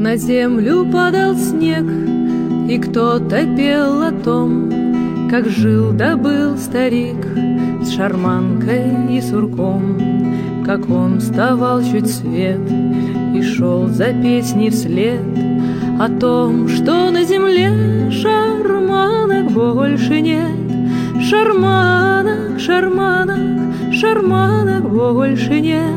На землю падал снег, и кто-то пел о том, как жил да был старик с шарманкой и сурком, как он вставал чуть свет и шел за песней вслед о том, что на земле шарманок больше нет. Шарманок, шарманок, шарманок больше нет.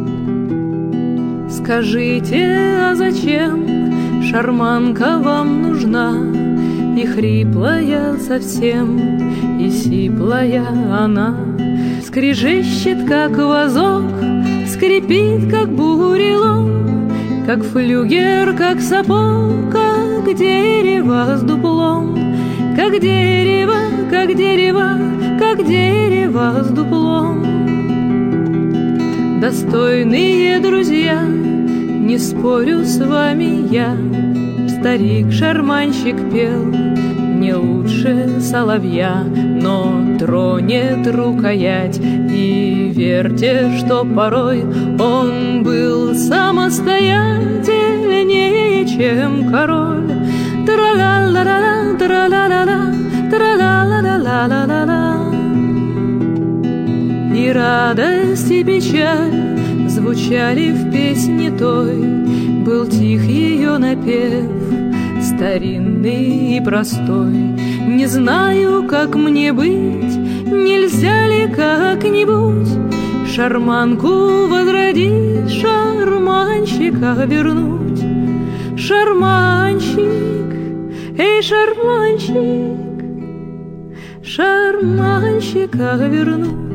Скажите, а зачем шарманка вам нужна? И хриплая совсем, и сиплая она, скрежещет, как вазок, скрипит, как бурелом, как флюгер, как сапог, как дерево с дуплом, как дерево, как дерево, как дерево с дуплом. Достойные друзья, не спорю с вами я, старик-шарманщик пел не лучше соловья, но тронет рукоять и верьте, что порой он был самостоятельнее, чем король. Тра-ла-ла-ла-ла, тра-ла-ла-ла, тра-ла-ла-ла-ла-ла-ла. И радость, и печаль звучали в песне той, был тих ее напев, старинный и простой. Не знаю, как мне быть, нельзя ли как-нибудь шарманку возродить, шарманщика вернуть. Шарманщик, эй, шарманщик, шарманщика вернуть.